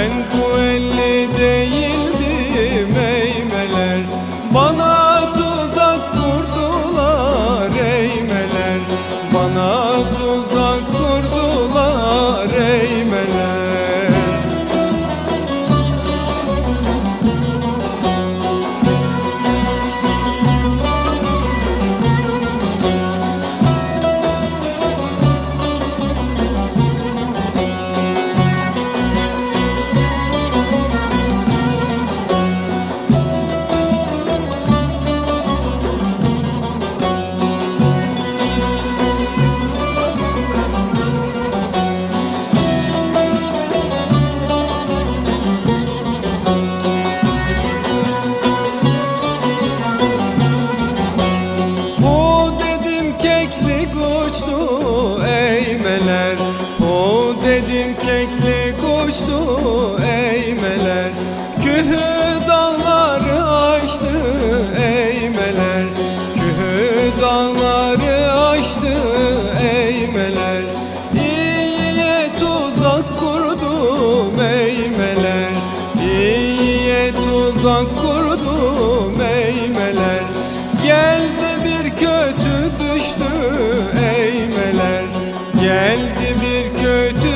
Ben kuvvetli değildim eğmeler, bana tuzak kurdular eğmeler, bana tuzak kurdular eğmeler. Uçtu eğmeler, o dedim keklik uçtu eğmeler, kühü dağları aştı eğmeler, kühü dağları aştı eğmeler. İyiye tuzak kurdum eğmeler, iyiye tuzak kurdum eğmeler. Geldi bir kötü düştü eğmeler, geldi bir kötü